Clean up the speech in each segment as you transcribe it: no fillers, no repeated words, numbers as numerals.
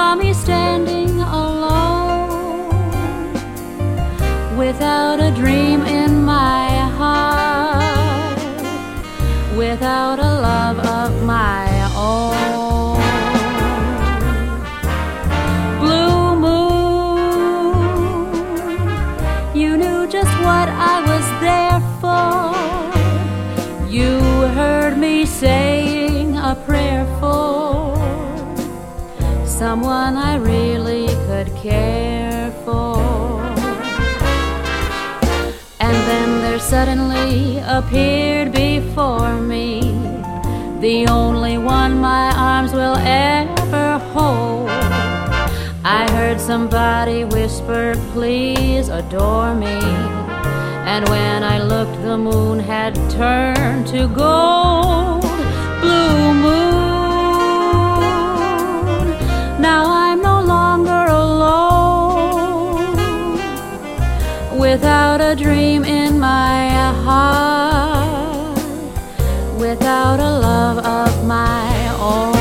saw me standing alone, without a dream in my heart, without a love of my own. Blue moon, you knew just what I was there for. You heard me saying a prayer for someone I really could care for. And then there suddenly appeared before me the only one my arms will ever hold. I heard somebody whisper, please adore me. And when I looked, the moon had turned to gold. Blue moon, now I'm no longer alone, without a dream in my heart, without a love of my own.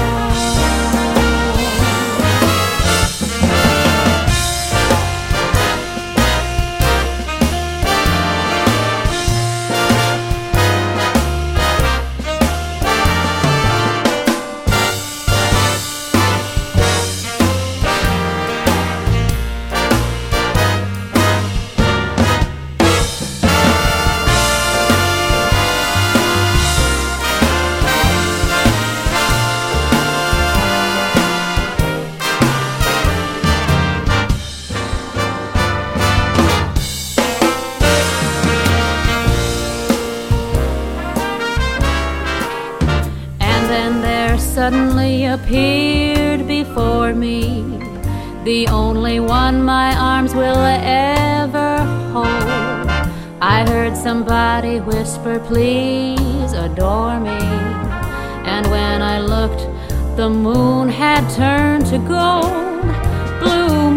Suddenly appeared before me the only one my arms will ever hold. I heard somebody whisper, please adore me. And when I looked, the moon had turned to gold. Blue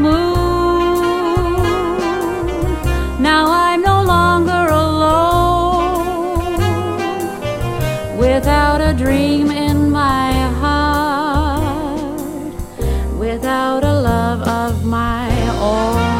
moon, now I'm no longer alone, without a dream in my heart, without a love of my own.